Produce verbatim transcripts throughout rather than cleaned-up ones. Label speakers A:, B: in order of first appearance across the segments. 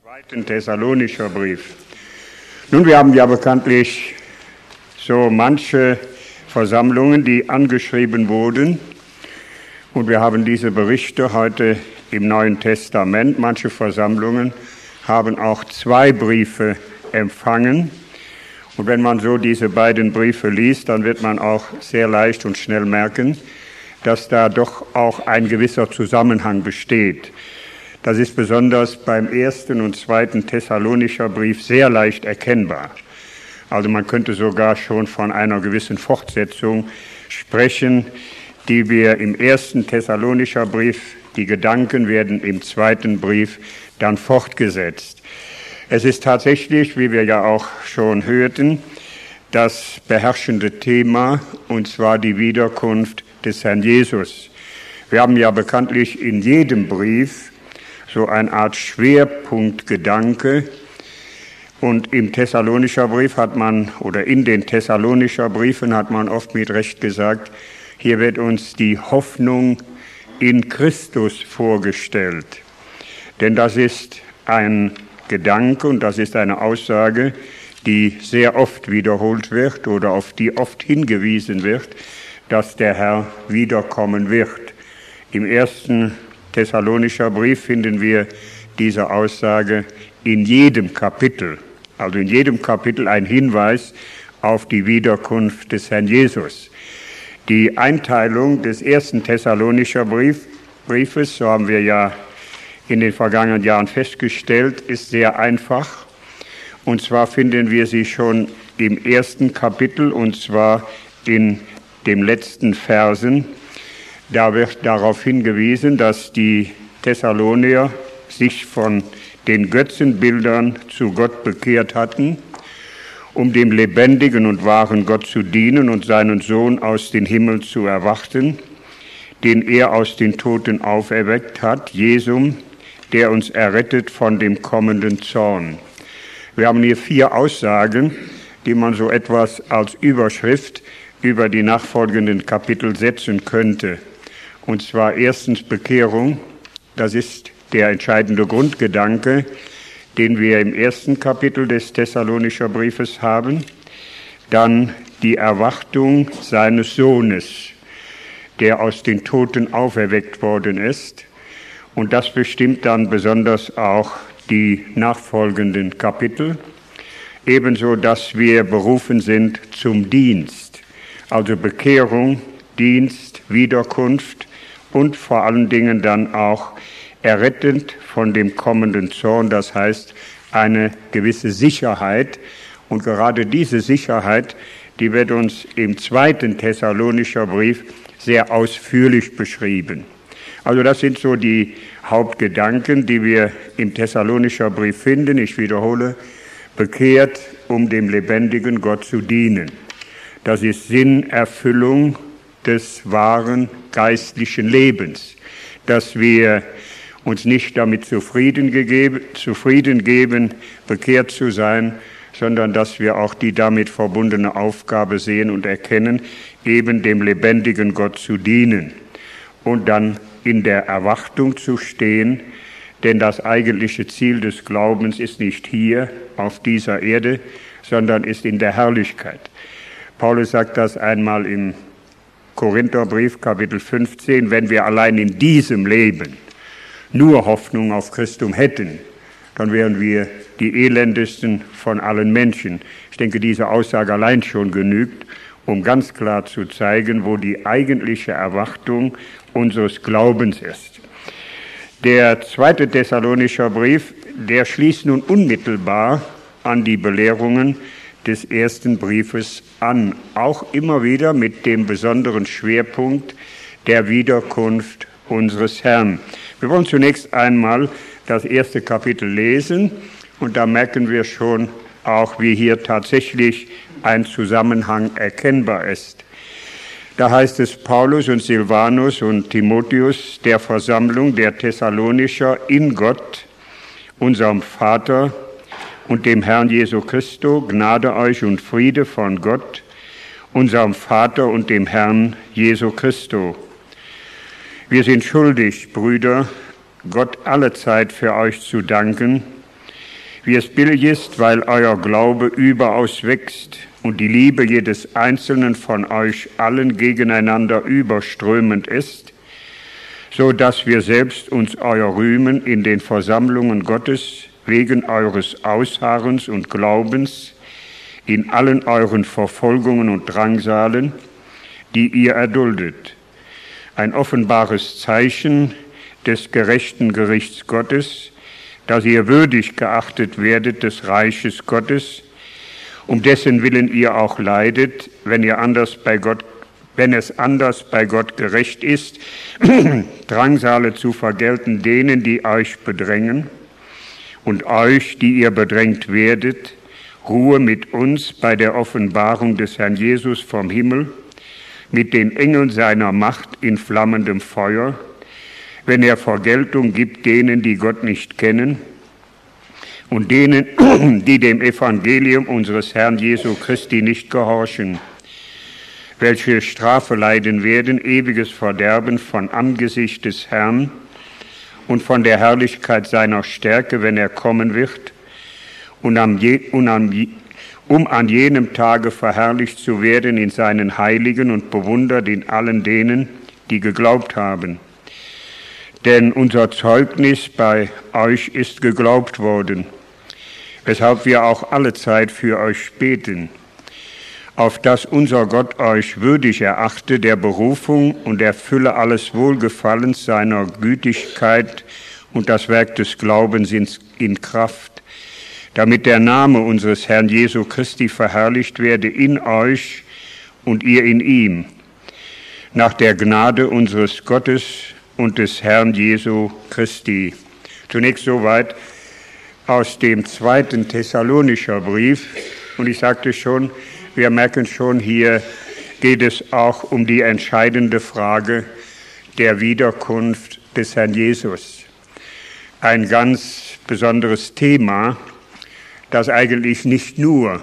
A: Zweiten Thessalonischer Brief. Nun, wir haben ja bekanntlich so manche Versammlungen, die angeschrieben wurden, und wir haben diese Berichte heute im Neuen Testament. Manche Versammlungen haben auch zwei Briefe empfangen, und wenn man so diese beiden Briefe liest, dann wird man auch sehr leicht und schnell merken, dass da doch auch ein gewisser Zusammenhang besteht. Das ist besonders beim ersten und zweiten Thessalonischer Brief sehr leicht erkennbar. Also man könnte sogar schon von einer gewissen Fortsetzung sprechen, die wir im ersten Thessalonischer Brief, die Gedanken werden im zweiten Brief dann fortgesetzt. Es ist tatsächlich, wie wir ja auch schon hörten, das beherrschende Thema, und zwar die Wiederkunft des Herrn Jesus. Wir haben ja bekanntlich in jedem Brief so eine Art Schwerpunktgedanke. Und im Thessalonischer Brief hat man, oder in den Thessalonischer Briefen hat man oft mit Recht gesagt, hier wird uns die Hoffnung in Christus vorgestellt. Denn das ist ein Gedanke und das ist eine Aussage, die sehr oft wiederholt wird oder auf die oft hingewiesen wird, dass der Herr wiederkommen wird. Im ersten Thessalonischer Brief finden wir diese Aussage in jedem Kapitel, also in jedem Kapitel ein Hinweis auf die Wiederkunft des Herrn Jesus. Die Einteilung des ersten Thessalonischer Brief, Briefes, so haben wir ja in den vergangenen Jahren festgestellt, ist sehr einfach. Und zwar finden wir sie schon im ersten Kapitel, und zwar in den letzten Versen. Da wird darauf hingewiesen, dass die Thessalonier sich von den Götzenbildern zu Gott bekehrt hatten, um dem lebendigen und wahren Gott zu dienen und seinen Sohn aus dem Himmel zu erwarten, den er aus den Toten auferweckt hat, Jesum, der uns errettet von dem kommenden Zorn. Wir haben hier vier Aussagen, die man so etwas als Überschrift über die nachfolgenden Kapitel setzen könnte. Und zwar erstens Bekehrung, das ist der entscheidende Grundgedanke, den wir im ersten Kapitel des Thessalonischer Briefes haben. Dann die Erwartung seines Sohnes, der aus den Toten auferweckt worden ist. Und das bestimmt dann besonders auch die nachfolgenden Kapitel. Ebenso, dass wir berufen sind zum Dienst, also Bekehrung, Dienst, Wiederkunft und vor allen Dingen dann auch errettend von dem kommenden Zorn, das heißt eine gewisse Sicherheit. Und gerade diese Sicherheit, die wird uns im zweiten Thessalonischer Brief sehr ausführlich beschrieben. Also das sind so die Hauptgedanken, die wir im Thessalonischer Brief finden. Ich wiederhole, bekehrt, um dem lebendigen Gott zu dienen. Das ist Sinnerfüllung des wahren geistlichen Lebens, dass wir uns nicht damit zufrieden, gegeben, zufrieden geben, bekehrt zu sein, sondern dass wir auch die damit verbundene Aufgabe sehen und erkennen, eben dem lebendigen Gott zu dienen und dann in der Erwartung zu stehen, denn das eigentliche Ziel des Glaubens ist nicht hier auf dieser Erde, sondern ist in der Herrlichkeit. Paulus sagt das einmal im Korintherbrief, Kapitel fünfzehn, wenn wir allein in diesem Leben nur Hoffnung auf Christum hätten, dann wären wir die elendesten von allen Menschen. Ich denke, diese Aussage allein schon genügt, um ganz klar zu zeigen, wo die eigentliche Erwartung unseres Glaubens ist. Der zweite Thessalonischer Brief, der schließt nun unmittelbar an die Belehrungen des ersten Briefes an, auch immer wieder mit dem besonderen Schwerpunkt der Wiederkunft unseres Herrn. Wir wollen zunächst einmal das erste Kapitel lesen, und da merken wir schon auch, wie hier tatsächlich ein Zusammenhang erkennbar ist. Da heißt es: Paulus und Silvanus und Timotheus, der Versammlung der Thessalonicher in Gott, unserem Vater und dem Herrn Jesu Christo, Gnade euch und Friede von Gott, unserem Vater und dem Herrn Jesu Christo. Wir sind schuldig, Brüder, Gott allezeit für euch zu danken, wie es billig ist, weil euer Glaube überaus wächst und die Liebe jedes Einzelnen von euch allen gegeneinander überströmend ist, so dass wir selbst uns euer rühmen in den Versammlungen Gottes wegen eures Ausharrens und Glaubens in allen euren Verfolgungen und Drangsalen, die ihr erduldet. Ein offenbares Zeichen des gerechten Gerichts Gottes, dass ihr würdig geachtet werdet des Reiches Gottes, um dessen Willen ihr auch leidet, wenn ihr anders bei Gott, wenn es anders bei Gott gerecht ist, Drangsale zu vergelten denen, die euch bedrängen, und euch, die ihr bedrängt werdet, Ruhe mit uns bei der Offenbarung des Herrn Jesus vom Himmel, mit den Engeln seiner Macht in flammendem Feuer, wenn er Vergeltung gibt denen, die Gott nicht kennen, und denen, die dem Evangelium unseres Herrn Jesu Christi nicht gehorchen, welche Strafe leiden werden, ewiges Verderben von Angesicht des Herrn und von der Herrlichkeit seiner Stärke, wenn er kommen wird, und, am je, und am, um an jenem Tage verherrlicht zu werden in seinen Heiligen und bewundert in allen denen, die geglaubt haben. Denn unser Zeugnis bei euch ist geglaubt worden, weshalb wir auch alle Zeit für euch beten, auf dass unser Gott euch würdig erachte der Berufung und der Fülle alles Wohlgefallens seiner Gütigkeit und das Werk des Glaubens in, in Kraft, damit der Name unseres Herrn Jesu Christi verherrlicht werde in euch und ihr in ihm, nach der Gnade unseres Gottes und des Herrn Jesu Christi. Zunächst soweit aus dem zweiten Thessalonischer Brief. Und ich sagte schon, wir merken schon, hier geht es auch um die entscheidende Frage der Wiederkunft des Herrn Jesus. Ein ganz besonderes Thema, das eigentlich nicht nur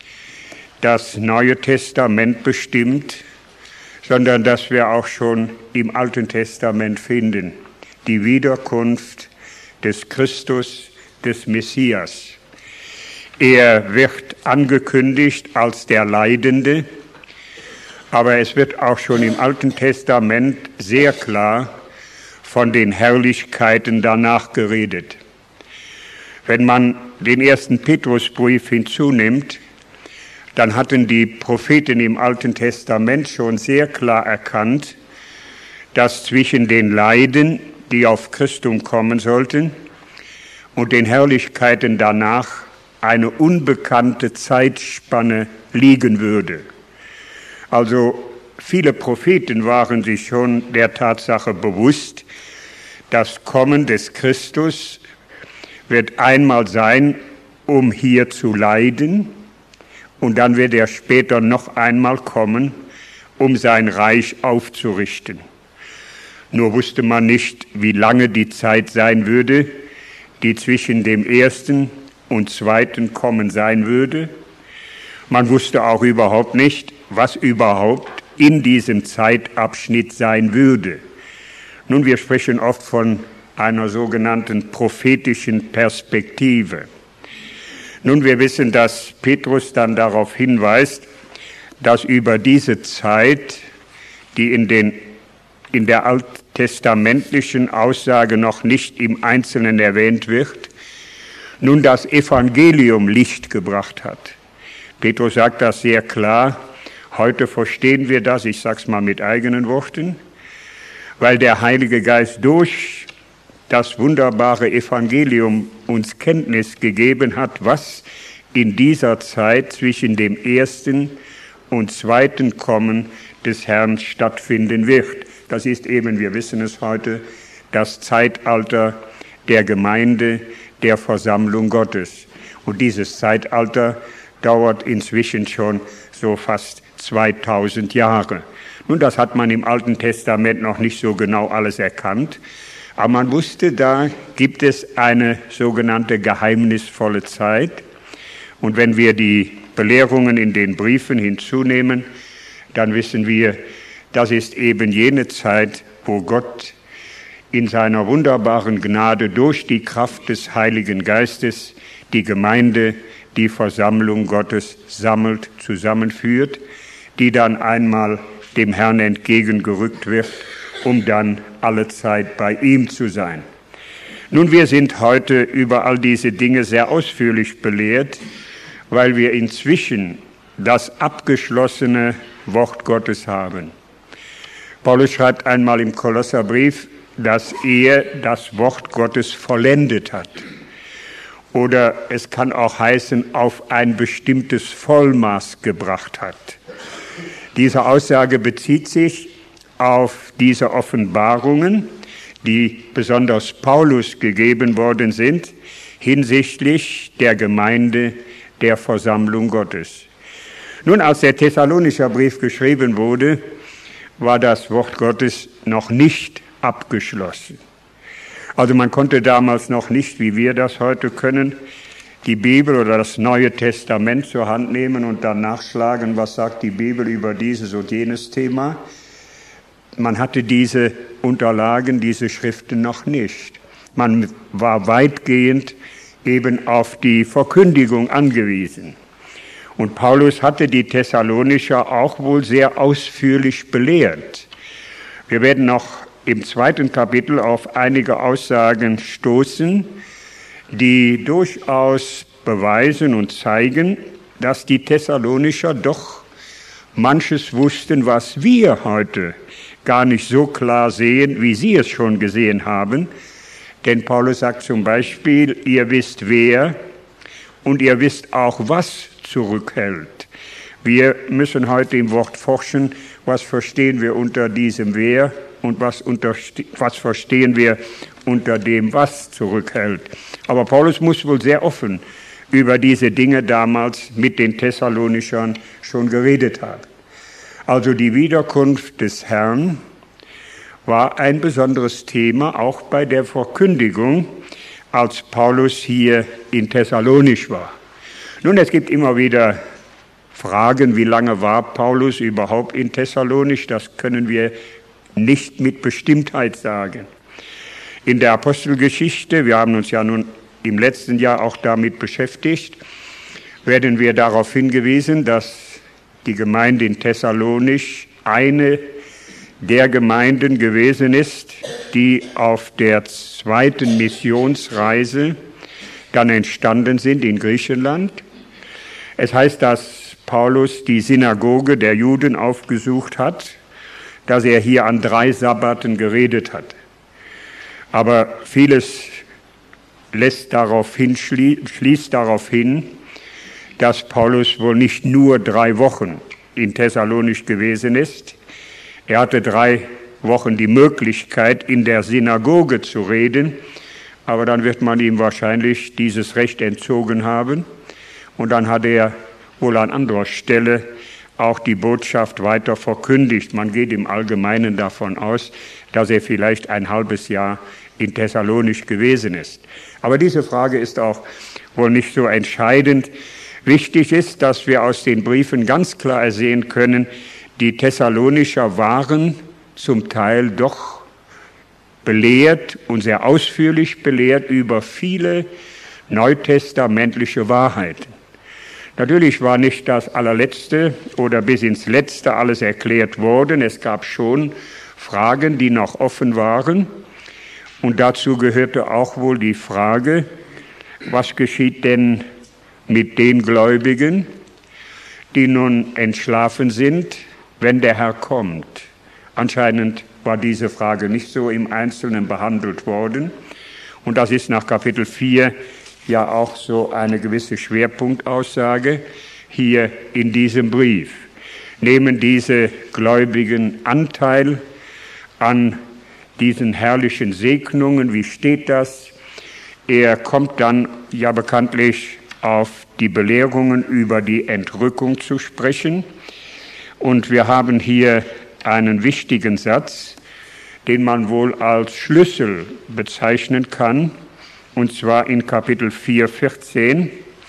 A: das Neue Testament bestimmt, sondern das wir auch schon im Alten Testament finden. Die Wiederkunft des Christus, des Messias. Er wird angekündigt als der Leidende, aber es wird auch schon im Alten Testament sehr klar von den Herrlichkeiten danach geredet. Wenn man den ersten Petrusbrief hinzunimmt, dann hatten die Propheten im Alten Testament schon sehr klar erkannt, dass zwischen den Leiden, die auf Christum kommen sollten, und den Herrlichkeiten danach eine unbekannte Zeitspanne liegen würde. Also viele Propheten waren sich schon der Tatsache bewusst, das Kommen des Christus wird einmal sein, um hier zu leiden, und dann wird er später noch einmal kommen, um sein Reich aufzurichten. Nur wusste man nicht, wie lange die Zeit sein würde, die zwischen dem ersten und zweiten Kommen sein würde. Man wusste auch überhaupt nicht, was überhaupt in diesem Zeitabschnitt sein würde. Nun, wir sprechen oft von einer sogenannten prophetischen Perspektive. Nun, wir wissen, dass Petrus dann darauf hinweist, dass über diese Zeit, die in, den, in der alttestamentlichen Aussage noch nicht im Einzelnen erwähnt wird, nun das Evangelium Licht gebracht hat. Petrus sagt das sehr klar. Heute verstehen wir das, ich sage es mal mit eigenen Worten, weil der Heilige Geist durch das wunderbare Evangelium uns Kenntnis gegeben hat, was in dieser Zeit zwischen dem ersten und zweiten Kommen des Herrn stattfinden wird. Das ist eben, wir wissen es heute, das Zeitalter der Gemeinde, der Versammlung Gottes. Und dieses Zeitalter dauert inzwischen schon so fast zweitausend Jahre. Nun, das hat man im Alten Testament noch nicht so genau alles erkannt, aber man wusste, da gibt es eine sogenannte geheimnisvolle Zeit. Und wenn wir die Belehrungen in den Briefen hinzunehmen, dann wissen wir, das ist eben jene Zeit, wo Gott in seiner wunderbaren Gnade durch die Kraft des Heiligen Geistes die Gemeinde, die Versammlung Gottes sammelt, zusammenführt, die dann einmal dem Herrn entgegengerückt wird, um dann alle Zeit bei ihm zu sein. Nun, wir sind heute über all diese Dinge sehr ausführlich belehrt, weil wir inzwischen das abgeschlossene Wort Gottes haben. Paulus schreibt einmal im Kolosserbrief, dass er das Wort Gottes vollendet hat. Oder es kann auch heißen, auf ein bestimmtes Vollmaß gebracht hat. Diese Aussage bezieht sich auf diese Offenbarungen, die besonders Paulus gegeben worden sind, hinsichtlich der Gemeinde, der Versammlung Gottes. Nun, als der Thessalonischer Brief geschrieben wurde, war das Wort Gottes noch nicht abgeschlossen. Also man konnte damals noch nicht, wie wir das heute können, die Bibel oder das Neue Testament zur Hand nehmen und dann nachschlagen, was sagt die Bibel über dieses und jenes Thema. Man hatte diese Unterlagen, diese Schriften noch nicht. Man war weitgehend eben auf die Verkündigung angewiesen. Und Paulus hatte die Thessalonicher auch wohl sehr ausführlich belehrt. Wir werden noch im zweiten Kapitel auf einige Aussagen stoßen, die durchaus beweisen und zeigen, dass die Thessalonicher doch manches wussten, was wir heute gar nicht so klar sehen, wie sie es schon gesehen haben. Denn Paulus sagt zum Beispiel, ihr wisst wer und ihr wisst auch, was zurückhält. Wir müssen heute im Wort forschen, was verstehen wir unter diesem wer und was, unter, was verstehen wir unter dem, was zurückhält. Aber Paulus muss wohl sehr offen über diese Dinge damals mit den Thessalonichern schon geredet haben. Also die Wiederkunft des Herrn war ein besonderes Thema, auch bei der Verkündigung, als Paulus hier in Thessalonich war. Nun, es gibt immer wieder Fragen, wie lange war Paulus überhaupt in Thessalonich? Das können wir nicht mit Bestimmtheit sagen. In der Apostelgeschichte, wir haben uns ja nun im letzten Jahr auch damit beschäftigt, werden wir darauf hingewiesen, dass die Gemeinde in Thessalonich eine der Gemeinden gewesen ist, die auf der zweiten Missionsreise dann entstanden sind in Griechenland. Es heißt, dass Paulus die Synagoge der Juden aufgesucht hat, dass er hier an drei Sabbaten geredet hat. Aber vieles lässt darauf hin, schließt darauf hin, dass Paulus wohl nicht nur drei Wochen in Thessalonich gewesen ist. Er hatte drei Wochen die Möglichkeit, in der Synagoge zu reden, aber dann wird man ihm wahrscheinlich dieses Recht entzogen haben. Und dann hat er wohl an anderer Stelle auch die Botschaft weiter verkündigt. Man geht im Allgemeinen davon aus, dass er vielleicht ein halbes Jahr in Thessalonich gewesen ist. Aber diese Frage ist auch wohl nicht so entscheidend. Wichtig ist, dass wir aus den Briefen ganz klar ersehen können, die Thessalonicher waren zum Teil doch belehrt und sehr ausführlich belehrt über viele neutestamentliche Wahrheiten. Natürlich war nicht das allerletzte oder bis ins Letzte alles erklärt worden. Es gab schon Fragen, die noch offen waren. Und dazu gehörte auch wohl die Frage, was geschieht denn mit den Gläubigen, die nun entschlafen sind, wenn der Herr kommt? Anscheinend war diese Frage nicht so im Einzelnen behandelt worden. Und das ist nach Kapitel vier ja auch so eine gewisse Schwerpunktaussage hier in diesem Brief. Nehmen diese Gläubigen Anteil an diesen herrlichen Segnungen? Wie steht das? Er kommt dann ja bekanntlich auf die Belehrungen über die Entrückung zu sprechen. Und wir haben hier einen wichtigen Satz, den man wohl als Schlüssel bezeichnen kann, und zwar in Kapitel vier, vierzehn.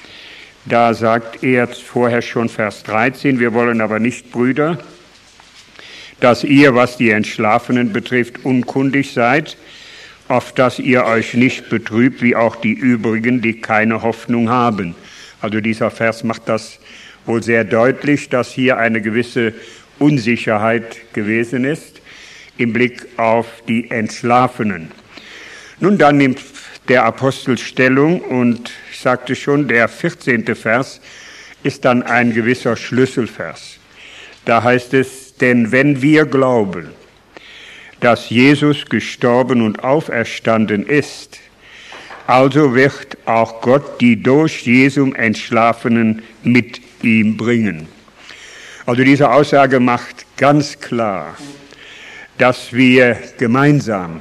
A: Da sagt er vorher schon Vers dreizehn, wir wollen aber nicht, Brüder, dass ihr, was die Entschlafenen betrifft, unkundig seid, auf dass ihr euch nicht betrübt, wie auch die übrigen, die keine Hoffnung haben. Also dieser Vers macht das wohl sehr deutlich, dass hier eine gewisse Unsicherheit gewesen ist im Blick auf die Entschlafenen. Nun, dann nimmt der Apostel Stellung und ich sagte schon, der vierzehnte Vers ist dann ein gewisser Schlüsselvers. Da heißt es, denn wenn wir glauben, dass Jesus gestorben und auferstanden ist, also wird auch Gott die durch Jesum Entschlafenen mit ihm bringen. Also diese Aussage macht ganz klar, dass wir gemeinsam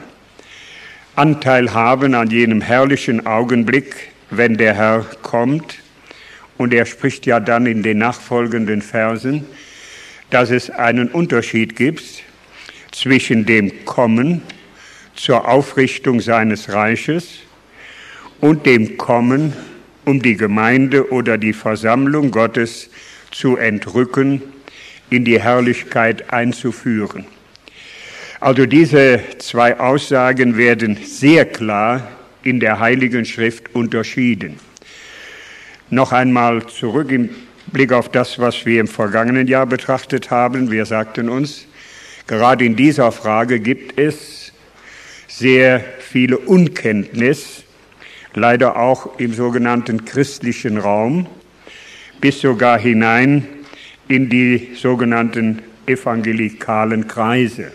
A: Anteil haben an jenem herrlichen Augenblick, wenn der Herr kommt. Und er spricht ja dann in den nachfolgenden Versen, dass es einen Unterschied gibt zwischen dem Kommen zur Aufrichtung seines Reiches und dem Kommen, um die Gemeinde oder die Versammlung Gottes zu entrücken, in die Herrlichkeit einzuführen. Also diese zwei Aussagen werden sehr klar in der Heiligen Schrift unterschieden. Noch einmal zurück im Blick auf das, was wir im vergangenen Jahr betrachtet haben. Wir sagten uns, gerade in dieser Frage gibt es sehr viele Unkenntnis, leider auch im sogenannten christlichen Raum, bis sogar hinein in die sogenannten evangelikalen Kreise.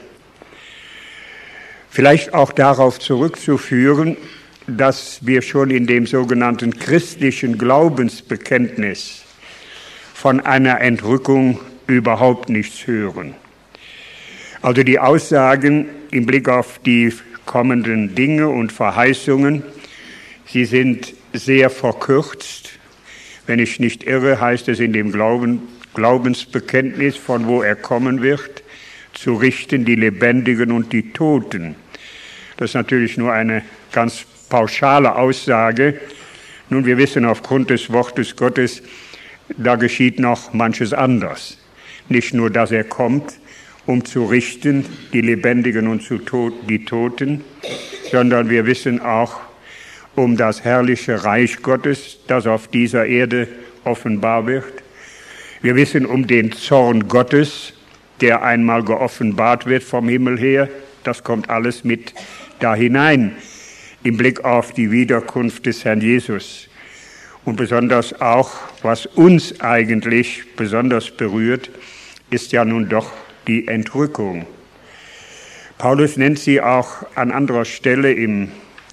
A: Vielleicht auch darauf zurückzuführen, dass wir schon in dem sogenannten christlichen Glaubensbekenntnis von einer Entrückung überhaupt nichts hören. Also die Aussagen im Blick auf die kommenden Dinge und Verheißungen, sie sind sehr verkürzt. Wenn ich nicht irre, heißt es in dem Glauben, Glaubensbekenntnis, von wo er kommen wird, zu richten die Lebendigen und die Toten. Das ist natürlich nur eine ganz pauschale Aussage. Nun, wir wissen aufgrund des Wortes Gottes, da geschieht noch manches anders. Nicht nur, dass er kommt, um zu richten, die Lebendigen und zu Tod, die Toten, sondern wir wissen auch um das herrliche Reich Gottes, das auf dieser Erde offenbar wird. Wir wissen um den Zorn Gottes, der einmal geoffenbart wird vom Himmel her. Das kommt alles mit da hinein im Blick auf die Wiederkunft des Herrn Jesus. Und besonders auch, was uns eigentlich besonders berührt, ist ja nun doch die Entrückung. Paulus nennt sie auch an anderer Stelle im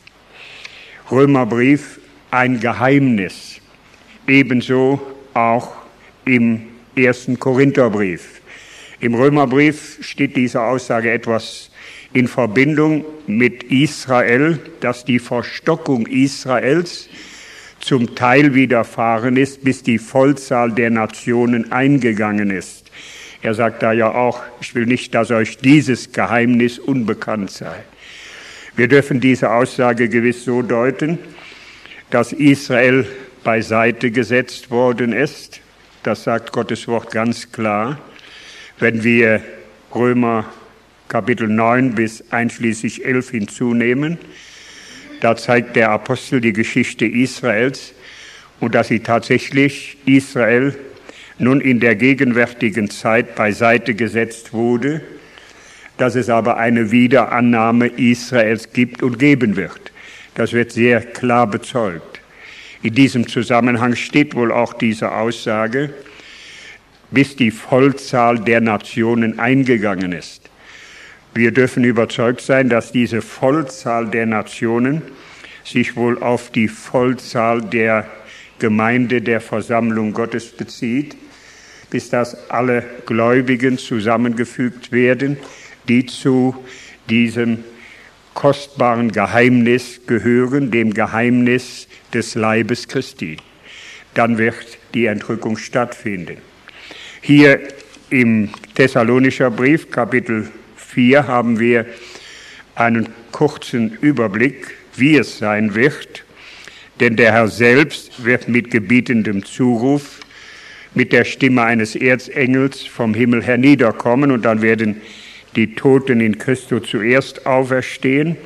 A: Römerbrief ein Geheimnis, ebenso auch im ersten Korintherbrief. Im Römerbrief steht diese Aussage etwas in Verbindung mit Israel, dass die Verstockung Israels zum Teil widerfahren ist, bis die Vollzahl der Nationen eingegangen ist. Er sagt da ja auch, ich will nicht, dass euch dieses Geheimnis unbekannt sei. Wir dürfen diese Aussage gewiss so deuten, dass Israel beiseite gesetzt worden ist. Das sagt Gottes Wort ganz klar. Wenn wir Römer Kapitel neun bis einschließlich elf hinzunehmen, da zeigt der Apostel die Geschichte Israels und dass sie tatsächlich Israel nun in der gegenwärtigen Zeit beiseite gesetzt wurde, dass es aber eine Wiederannahme Israels gibt und geben wird. Das wird sehr klar bezeugt. In diesem Zusammenhang steht wohl auch diese Aussage, bis die Vollzahl der Nationen eingegangen ist. Wir dürfen überzeugt sein, dass diese Vollzahl der Nationen sich wohl auf die Vollzahl der Gemeinde, der Versammlung Gottes bezieht, bis dass alle Gläubigen zusammengefügt werden, die zu diesem kostbaren Geheimnis gehören, dem Geheimnis des Leibes Christi. Dann wird die Entrückung stattfinden. Hier im Thessalonischer Brief, Kapitel vier, haben wir einen kurzen Überblick, wie es sein wird, denn der Herr selbst wird mit gebietendem Zuruf, mit der Stimme eines Erzengels vom Himmel herniederkommen und dann werden die Toten in Christus zuerst auferstehen,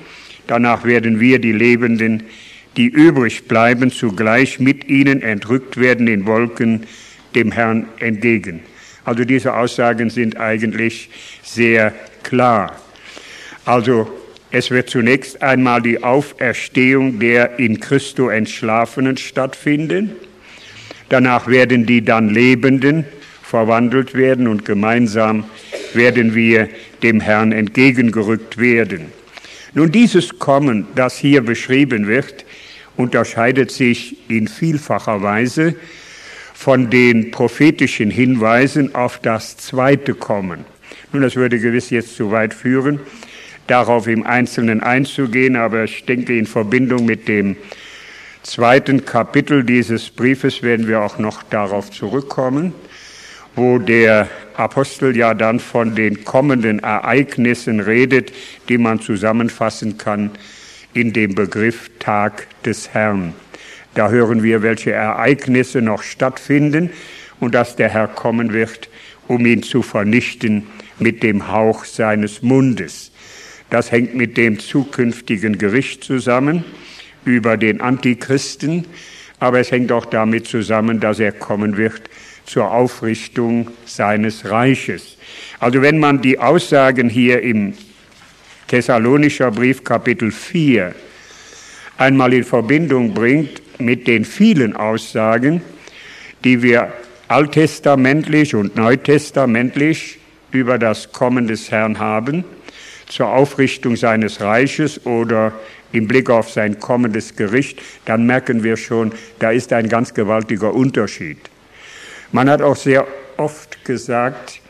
A: Danach werden wir, die Lebenden, die übrig bleiben, zugleich mit ihnen entrückt werden in Wolken dem Herrn entgegen. Also diese Aussagen sind eigentlich sehr klar. Also es wird zunächst einmal die Auferstehung der in Christo Entschlafenen stattfinden. Danach werden die dann Lebenden verwandelt werden und gemeinsam werden wir dem Herrn entgegengerückt werden. Nun, dieses Kommen, das hier beschrieben wird, unterscheidet sich in vielfacher Weise von den prophetischen Hinweisen auf das zweite Kommen. Nun, das würde gewiss jetzt zu weit führen, darauf im Einzelnen einzugehen, aber ich denke, in Verbindung mit dem zweiten Kapitel dieses Briefes werden wir auch noch darauf zurückkommen, wo der Apostel ja dann von den kommenden Ereignissen redet, die man zusammenfassen kann in dem Begriff Tag des Herrn. Da hören wir, welche Ereignisse noch stattfinden und dass der Herr kommen wird, um ihn zu vernichten mit dem Hauch seines Mundes. Das hängt mit dem zukünftigen Gericht zusammen über den Antichristen, aber es hängt auch damit zusammen, dass er kommen wird zur Aufrichtung seines Reiches. Also wenn man die Aussagen hier im Thessalonischer Brief Kapitel vier einmal in Verbindung bringt mit den vielen Aussagen, die wir alttestamentlich und neutestamentlich über das Kommen des Herrn haben, zur Aufrichtung seines Reiches oder im Blick auf sein kommendes Gericht, dann merken wir schon, da ist ein ganz gewaltiger Unterschied. Man hat auch sehr oft gesagt,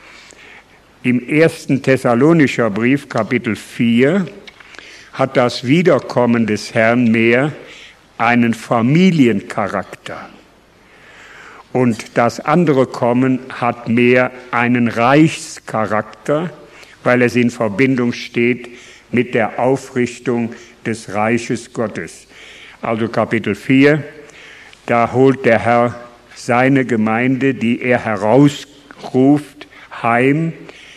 A: im ersten Thessalonischer Brief, Kapitel vier, hat das Wiederkommen des Herrn mehr einen Familiencharakter. Und das andere Kommen hat mehr einen Reichscharakter, weil es in Verbindung steht mit der Aufrichtung des Reiches Gottes. Also Kapitel vier, da holt der Herr seine Gemeinde, die er herausruft, heim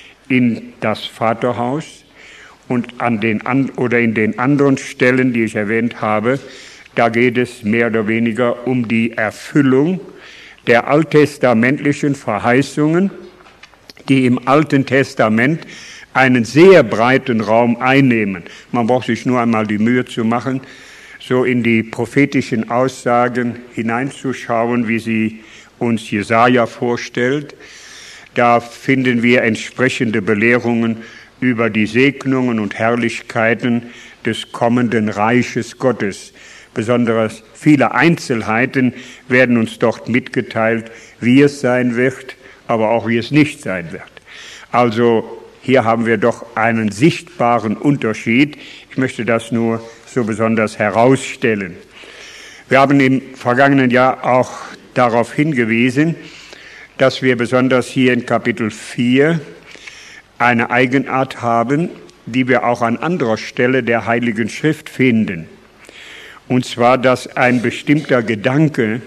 A: in das Vaterhaus. Und an den oder in den anderen Stellen, die ich erwähnt habe, da geht es mehr oder weniger um die Erfüllung der alttestamentlichen Verheißungen, die im Alten Testament einen sehr breiten Raum einnehmen. Man braucht sich nur einmal die Mühe zu machen, so in die prophetischen Aussagen hineinzuschauen, wie sie uns Jesaja vorstellt. Da finden wir entsprechende Belehrungen über die Segnungen und Herrlichkeiten des kommenden Reiches Gottes. Besonders viele Einzelheiten werden uns dort mitgeteilt, wie es sein wird, aber auch wie es nicht sein wird. Also hier haben wir doch einen sichtbaren Unterschied. Ich möchte das nur so besonders herausstellen. Wir haben im vergangenen Jahr auch darauf hingewiesen, dass wir besonders hier in Kapitel vier eine Eigenart haben, die wir auch an anderer Stelle der Heiligen Schrift finden. Und zwar, dass ein bestimmter Gedanke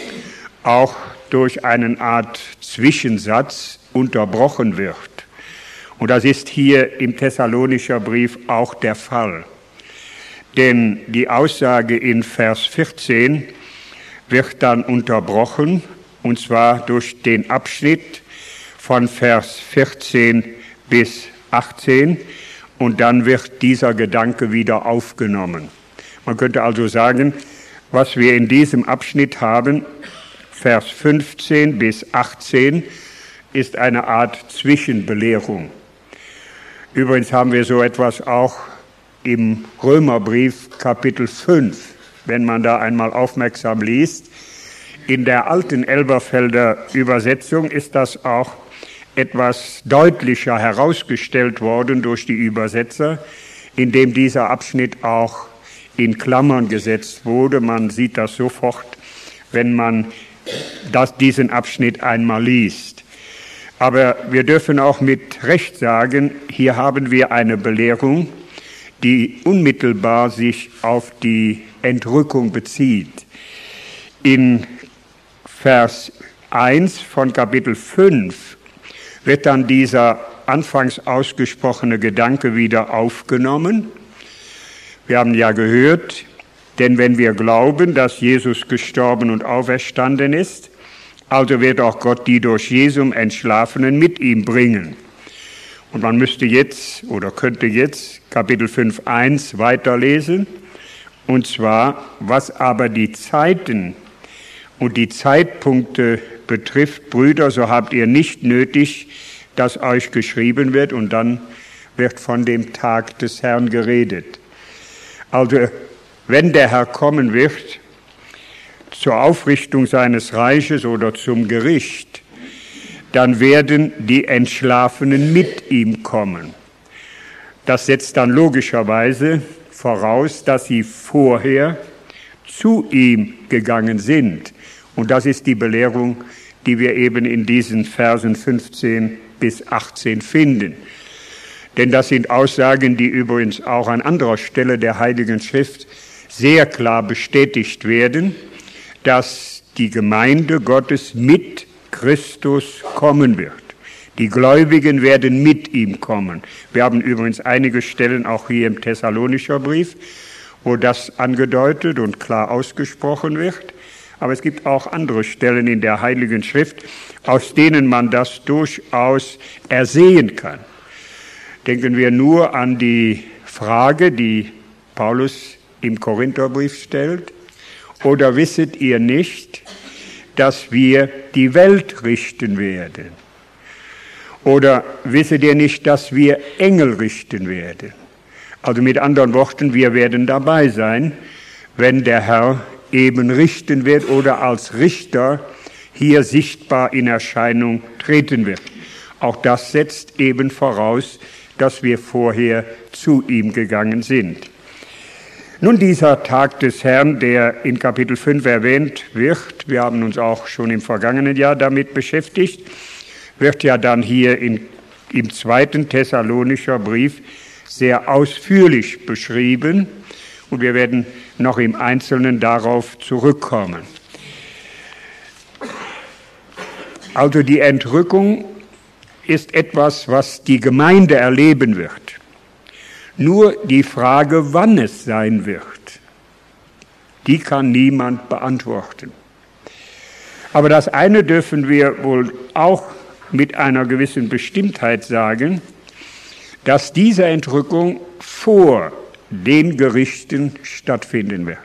A: auch durch eine Art Zwischensatz unterbrochen wird. Und das ist hier im Thessalonischer Brief auch der Fall. Denn die Aussage in Vers vierzehn wird dann unterbrochen, und zwar durch den Abschnitt von Vers vierzehn bis achtzehn, und dann wird dieser Gedanke wieder aufgenommen. Man könnte also sagen, was wir in diesem Abschnitt haben, Vers fünfzehn bis achtzehn, ist eine Art Zwischenbelehrung. Übrigens haben wir so etwas auch im Römerbrief Kapitel fünf, wenn man da einmal aufmerksam liest. In der alten Elberfelder Übersetzung ist das auch etwas deutlicher herausgestellt worden durch die Übersetzer, indem dieser Abschnitt auch in Klammern gesetzt wurde. Man sieht das sofort, wenn man das, diesen Abschnitt einmal liest. Aber wir dürfen auch mit Recht sagen, hier haben wir eine Belehrung, die unmittelbar sich auf die Entrückung bezieht. In Vers eins von Kapitel fünf wird dann dieser anfangs ausgesprochene Gedanke wieder aufgenommen. Wir haben ja gehört, denn wenn wir glauben, dass Jesus gestorben und auferstanden ist, also wird auch Gott die durch Jesum Entschlafenen mit ihm bringen. Und man müsste jetzt oder könnte jetzt Kapitel fünf eins weiterlesen, und zwar, was aber die Zeiten und die Zeitpunkte betrifft, Brüder, so habt ihr nicht nötig, dass euch geschrieben wird, und dann wird von dem Tag des Herrn geredet. Also, wenn der Herr kommen wird, zur Aufrichtung seines Reiches oder zum Gericht, dann werden die Entschlafenen mit ihm kommen. Das setzt dann logischerweise voraus, dass sie vorher zu ihm gegangen sind. Und das ist die Belehrung, die wir eben in diesen Versen fünfzehn bis achtzehn finden. Denn das sind Aussagen, die übrigens auch an anderer Stelle der Heiligen Schrift sehr klar bestätigt werden, dass die Gemeinde Gottes mit Christus kommen wird. Die Gläubigen werden mit ihm kommen. Wir haben übrigens einige Stellen auch hier im Thessalonischer Brief, wo das angedeutet und klar ausgesprochen wird. Aber es gibt auch andere Stellen in der Heiligen Schrift, aus denen man das durchaus ersehen kann. Denken wir nur an die Frage, die Paulus im Korintherbrief stellt: Oder wisset ihr nicht, dass wir die Welt richten werden? Oder wisset ihr nicht, dass wir Engel richten werden? Also mit anderen Worten, wir werden dabei sein, wenn der Herr eben richten wird oder als Richter hier sichtbar in Erscheinung treten wird. Auch das setzt eben voraus, dass wir vorher zu ihm gegangen sind. Nun, dieser Tag des Herrn, der in Kapitel fünf erwähnt wird, wir haben uns auch schon im vergangenen Jahr damit beschäftigt, wird ja dann hier in, im zweiten Thessalonischer Brief sehr ausführlich beschrieben, und wir werden noch im Einzelnen darauf zurückkommen. Also die Entrückung ist etwas, was die Gemeinde erleben wird. Nur die Frage, wann es sein wird, die kann niemand beantworten. Aber das eine dürfen wir wohl auch mit einer gewissen Bestimmtheit sagen, dass diese Entrückung vor den Gerichten stattfinden wird.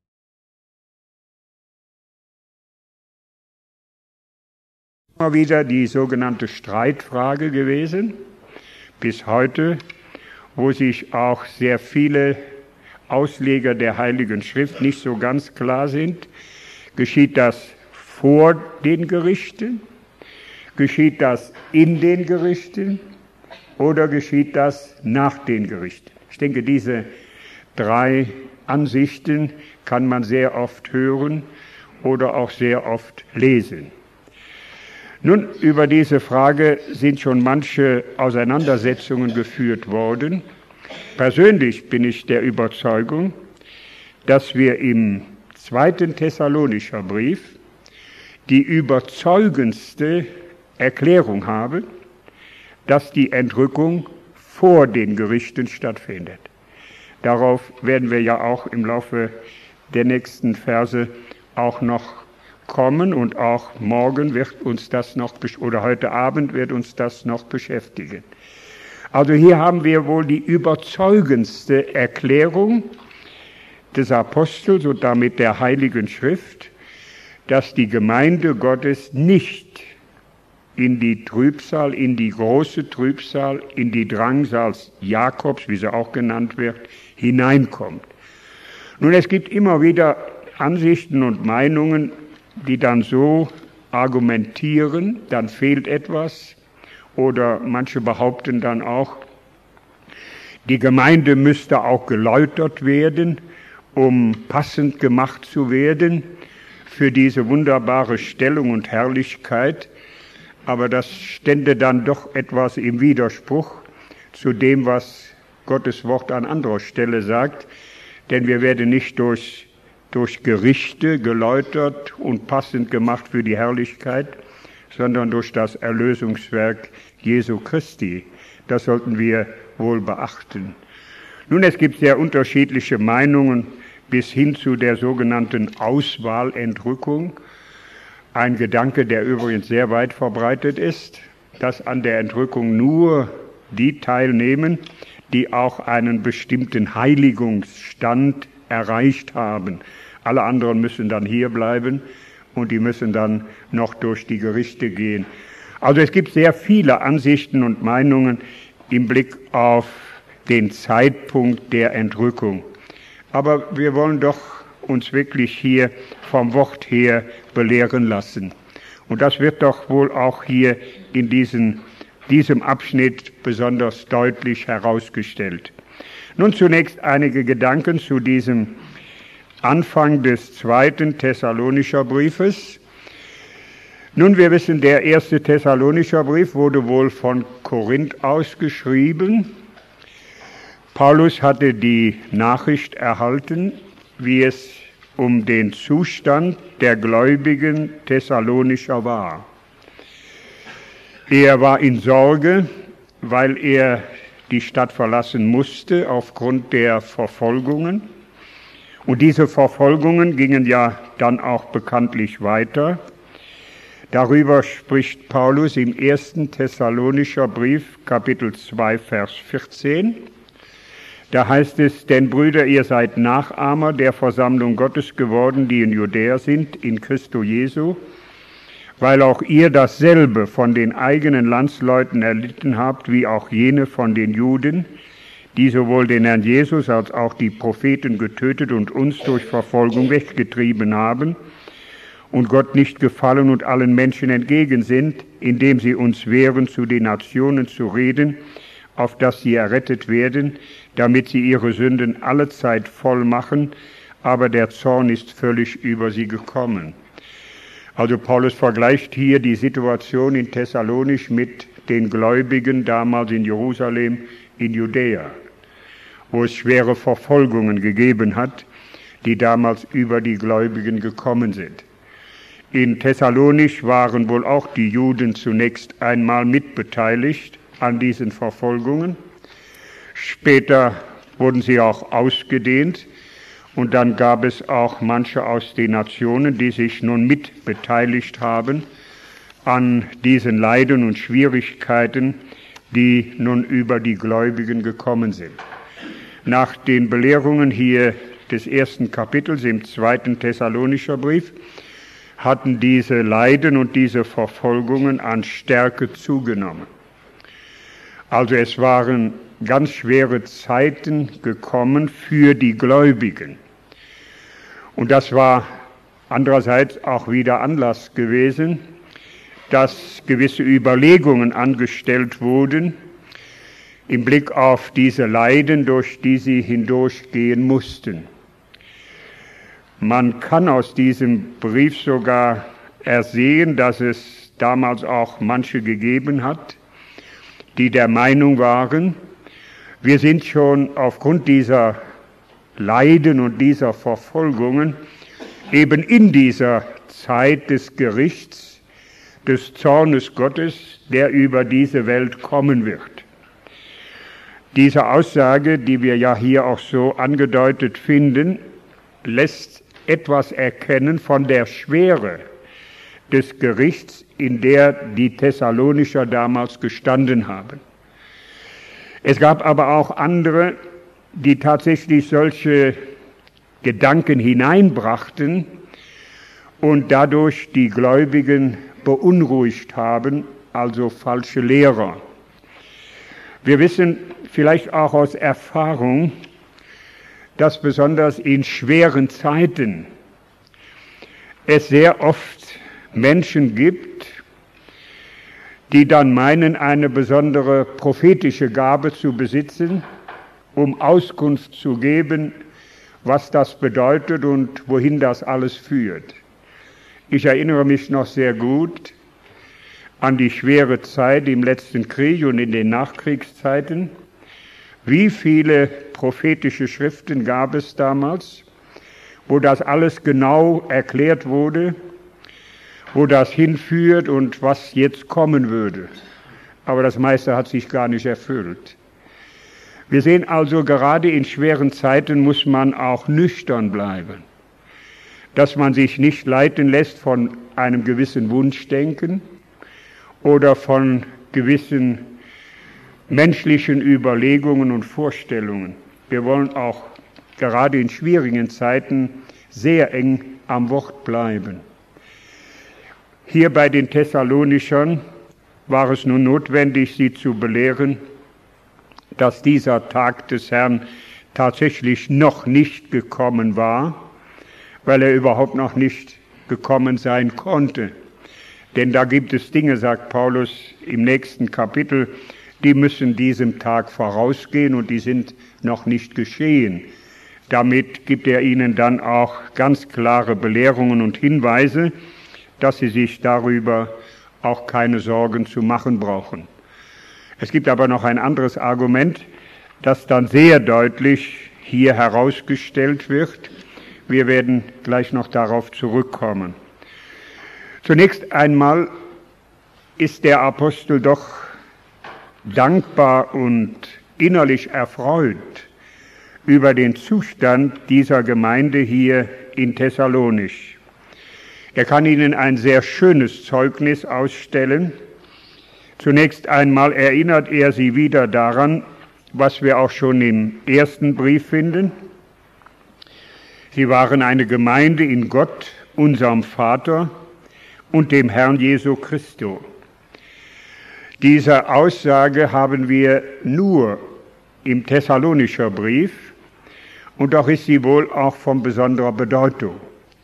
A: Immer wieder die sogenannte Streitfrage gewesen, bis heute, wo sich auch sehr viele Ausleger der Heiligen Schrift nicht so ganz klar sind. Geschieht das vor den Gerichten? Geschieht das in den Gerichten? Oder geschieht das nach den Gerichten? Ich denke, diese drei Ansichten kann man sehr oft hören oder auch sehr oft lesen. Nun, über diese Frage sind schon manche Auseinandersetzungen geführt worden. Persönlich bin ich der Überzeugung, dass wir im zweiten Thessalonischer Brief die überzeugendste Erklärung haben, dass die Entrückung vor den Gerichten stattfindet. Darauf werden wir ja auch im Laufe der nächsten Verse auch noch kommen, und auch morgen wird uns das noch, oder heute Abend wird uns das noch beschäftigen. Also hier haben wir wohl die überzeugendste Erklärung des Apostels und damit der Heiligen Schrift, dass die Gemeinde Gottes nicht in die Trübsal, in die große Trübsal, in die Drangsal Jakobs, wie sie auch genannt wird, hineinkommt. Nun, es gibt immer wieder Ansichten und Meinungen, die dann so argumentieren, dann fehlt etwas, oder manche behaupten dann auch, die Gemeinde müsste auch geläutert werden, um passend gemacht zu werden für diese wunderbare Stellung und Herrlichkeit. Aber das stände dann doch etwas im Widerspruch zu dem, was Gottes Wort an anderer Stelle sagt. Denn wir werden nicht durch, durch Gerichte geläutert und passend gemacht für die Herrlichkeit, sondern durch das Erlösungswerk Jesu Christi. Das sollten wir wohl beachten. Nun, es gibt sehr unterschiedliche Meinungen bis hin zu der sogenannten Auswahlentrückung. Ein Gedanke, der übrigens sehr weit verbreitet ist, dass an der Entrückung nur die teilnehmen, die auch einen bestimmten Heiligungsstand erreicht haben. Alle anderen müssen dann hier bleiben und die müssen dann noch durch die Gerichte gehen. Also es gibt sehr viele Ansichten und Meinungen im Blick auf den Zeitpunkt der Entrückung. Aber wir wollen doch uns wirklich hier vom Wort her belehren lassen. Und das wird doch wohl auch hier in diesen, diesem Abschnitt besonders deutlich herausgestellt. Nun zunächst einige Gedanken zu diesem Anfang des zweiten Thessalonischer Briefes. Nun, wir wissen, der erste Thessalonischer Brief wurde wohl von Korinth aus geschrieben. Paulus hatte die Nachricht erhalten, wie es um den Zustand der Gläubigen Thessalonischer war. Er war in Sorge, weil er die Stadt verlassen musste aufgrund der Verfolgungen. Und diese Verfolgungen gingen ja dann auch bekanntlich weiter. Darüber spricht Paulus im ersten Thessalonischer Brief, Kapitel zwei, Vers vierzehn. Da heißt es, denn Brüder, ihr seid Nachahmer der Versammlung Gottes geworden, die in Judäa sind, in Christo Jesu, weil auch ihr dasselbe von den eigenen Landsleuten erlitten habt, wie auch jene von den Juden, die sowohl den Herrn Jesus als auch die Propheten getötet und uns durch Verfolgung weggetrieben haben und Gott nicht gefallen und allen Menschen entgegen sind, indem sie uns wehren, zu den Nationen zu reden, auf dass sie errettet werden, damit sie ihre Sünden allezeit voll machen, aber der Zorn ist völlig über sie gekommen. Also Paulus vergleicht hier die Situation in Thessalonich mit den Gläubigen damals in Jerusalem, in Judäa, wo es schwere Verfolgungen gegeben hat, die damals über die Gläubigen gekommen sind. In Thessalonich waren wohl auch die Juden zunächst einmal mitbeteiligt an diesen Verfolgungen. Später wurden sie auch ausgedehnt und dann gab es auch manche aus den Nationen, die sich nun mitbeteiligt haben an diesen Leiden und Schwierigkeiten, die nun über die Gläubigen gekommen sind. Nach den Belehrungen hier des ersten Kapitels im zweiten Thessalonischer Brief hatten diese Leiden und diese Verfolgungen an Stärke zugenommen. Also es waren ganz schwere Zeiten gekommen für die Gläubigen. Und das war andererseits auch wieder Anlass gewesen, dass gewisse Überlegungen angestellt wurden im Blick auf diese Leiden, durch die sie hindurchgehen mussten. Man kann aus diesem Brief sogar ersehen, dass es damals auch manche gegeben hat, die der Meinung waren, wir sind schon aufgrund dieser Leiden und dieser Verfolgungen eben in dieser Zeit des Gerichts, des Zornes Gottes, der über diese Welt kommen wird. Diese Aussage, die wir ja hier auch so angedeutet finden, lässt etwas erkennen von der Schwere des Gerichts, in der die Thessalonicher damals gestanden haben. Es gab aber auch andere, die tatsächlich solche Gedanken hineinbrachten und dadurch die Gläubigen beunruhigt haben, also falsche Lehrer. Wir wissen vielleicht auch aus Erfahrung, dass besonders in schweren Zeiten es sehr oft Menschen gibt, die dann meinen, eine besondere prophetische Gabe zu besitzen, um Auskunft zu geben, was das bedeutet und wohin das alles führt. Ich erinnere mich noch sehr gut an die schwere Zeit im letzten Krieg und in den Nachkriegszeiten. Wie viele prophetische Schriften gab es damals, wo das alles genau erklärt wurde, wo das hinführt und was jetzt kommen würde. Aber das meiste hat sich gar nicht erfüllt. Wir sehen also, gerade in schweren Zeiten muss man auch nüchtern bleiben, dass man sich nicht leiten lässt von einem gewissen Wunschdenken oder von gewissen menschlichen Überlegungen und Vorstellungen. Wir wollen auch gerade in schwierigen Zeiten sehr eng am Wort bleiben. Hier bei den Thessalonichern war es nun notwendig, sie zu belehren, dass dieser Tag des Herrn tatsächlich noch nicht gekommen war, weil er überhaupt noch nicht gekommen sein konnte. Denn da gibt es Dinge, sagt Paulus im nächsten Kapitel, die müssen diesem Tag vorausgehen und die sind noch nicht geschehen. Damit gibt er ihnen dann auch ganz klare Belehrungen und Hinweise, dass sie sich darüber auch keine Sorgen zu machen brauchen. Es gibt aber noch ein anderes Argument, das dann sehr deutlich hier herausgestellt wird. Wir werden gleich noch darauf zurückkommen. Zunächst einmal ist der Apostel doch dankbar und innerlich erfreut über den Zustand dieser Gemeinde hier in Thessalonich. Er kann ihnen ein sehr schönes Zeugnis ausstellen. Zunächst einmal erinnert er sie wieder daran, was wir auch schon im ersten Brief finden. Sie waren eine Gemeinde in Gott, unserem Vater und dem Herrn Jesu Christo. Diese Aussage haben wir nur im Thessalonischer Brief und doch ist sie wohl auch von besonderer Bedeutung.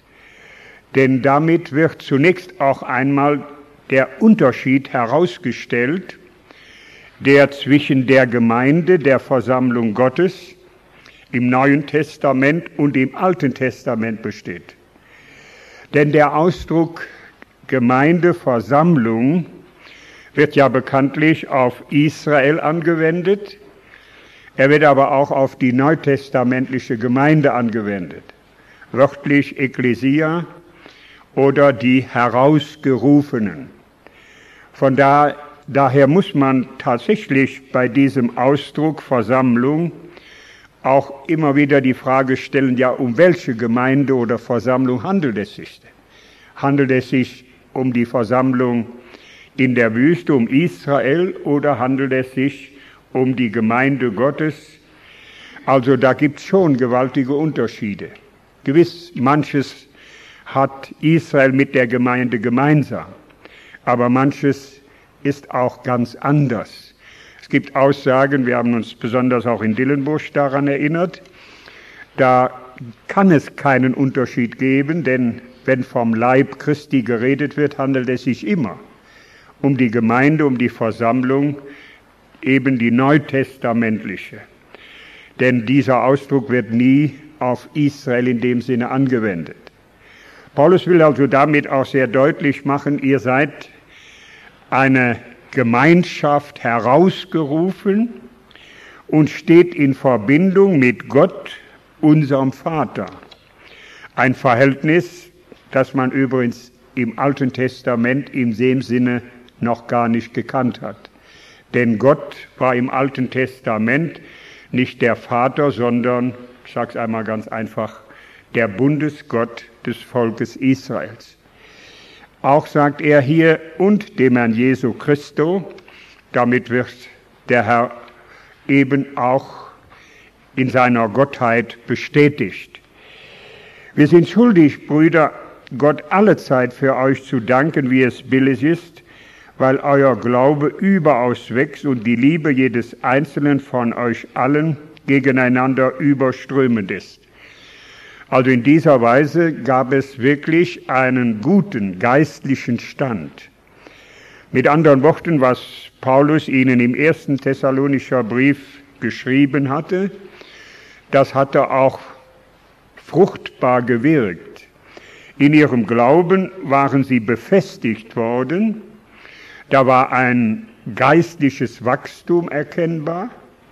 A: Denn damit wird zunächst auch einmal der Unterschied herausgestellt, der zwischen der Gemeinde, der Versammlung Gottes im Neuen Testament und im Alten Testament besteht. Denn der Ausdruck Gemeindeversammlung wird ja bekanntlich auf Israel angewendet, er wird aber auch auf die neutestamentliche Gemeinde angewendet, wörtlich Ekklesia oder die Herausgerufenen. Von da, daher muss man tatsächlich bei diesem Ausdruck Versammlung auch immer wieder die Frage stellen, ja, um welche Gemeinde oder Versammlung handelt es sich denn? Handelt es sich um die Versammlung in der Wüste, um Israel, oder handelt es sich um die Gemeinde Gottes? Also da gibt es schon gewaltige Unterschiede. Gewiss, manches hat Israel mit der Gemeinde gemeinsam, aber manches ist auch ganz anders. Es gibt Aussagen, wir haben uns besonders auch in Dillenburg daran erinnert, da kann es keinen Unterschied geben, denn wenn vom Leib Christi geredet wird, handelt es sich immer um die Gemeinde, um die Versammlung, eben die neutestamentliche. Denn dieser Ausdruck wird nie auf Israel in dem Sinne angewendet. Paulus will also damit auch sehr deutlich machen, ihr seid eine Gemeinschaft herausgerufen und steht in Verbindung mit Gott, unserem Vater. Ein Verhältnis, das man übrigens im Alten Testament in dem Sinne noch gar nicht gekannt hat. Denn Gott war im Alten Testament nicht der Vater, sondern, ich sage es einmal ganz einfach, der Bundesgott des Volkes Israels. Auch sagt er hier, und dem Herrn Jesu Christo, damit wird der Herr eben auch in seiner Gottheit bestätigt. Wir sind schuldig, Brüder, Gott allezeit für euch zu danken, wie es billig ist, weil euer Glaube überaus wächst und die Liebe jedes Einzelnen von euch allen gegeneinander überströmend ist. Also in dieser Weise gab es wirklich einen guten geistlichen Stand. Mit anderen Worten, was Paulus ihnen im ersten Thessalonischer Brief geschrieben hatte, das hatte auch fruchtbar gewirkt. In ihrem Glauben waren sie befestigt worden, da war ein geistliches Wachstum erkennbar